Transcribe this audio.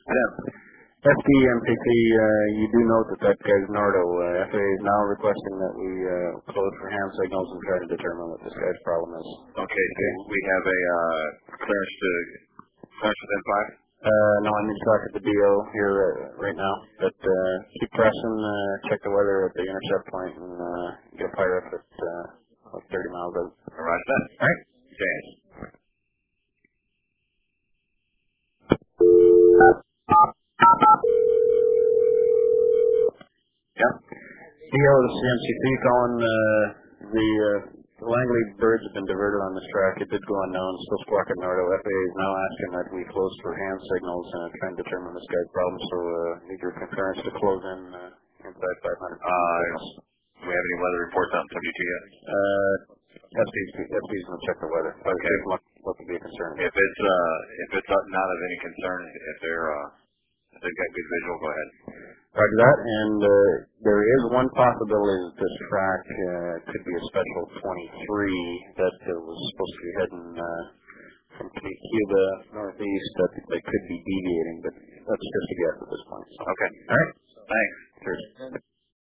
Yeah. FDMPP, you do note that guy's Nardo. FAA is now requesting that we close for hand signals and try to determine what this guy's problem is. Okay. We have a clearance within 5? No, I need to talk at the DO here right now. But keep pressing, check the weather at the intercept point, and get fire up at 30 miles out. Roger that. All right. James. Yep. DO, the CMCP calling the Langley birds have been diverted on this track. It did go unknown, still squawking Nardo. FAA is now asking that we close for hand signals and try and determine this guy's problem. So need your concurrence to close in inside 500. Do we have any weather reports on WTS? FD's going to check the weather. Okay. What could be a concern? If it's not of any concern, if they've got good visual, go ahead. Roger that, and there is one possibility that this track could be a special 23 that was supposed to be heading from Cuba northeast, that they could be deviating, but that's just a guess at this point. So. Okay. All right. Thanks. Cheers.